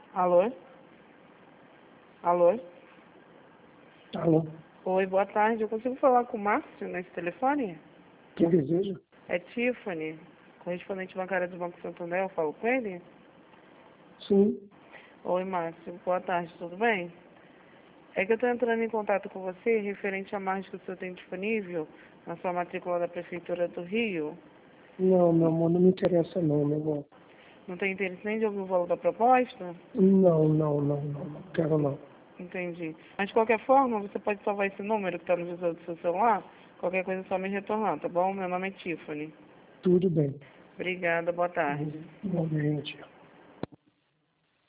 Alô? Alô? Alô? Oi, boa tarde. Eu consigo falar com o Márcio nesse telefone? Quem deseja? É Tiffany, correspondente bancária do Banco Santander. Eu falo com ele? Sim. Oi, Márcio. Boa tarde, tudo bem? É que eu estou entrando em contato com você referente à margem que o senhor tem disponível na sua matrícula da Prefeitura do Rio. Não, meu amor, não me interessa não, meu amor. Não tem interesse nem de ouvir o valor da proposta? Não quero não. Entendi. Mas de qualquer forma, você pode salvar esse número que está no visor do seu celular. Qualquer coisa é só me retornar, tá bom? Meu nome é Tiffany. Tudo bem. Obrigada, boa tarde. Igualmente.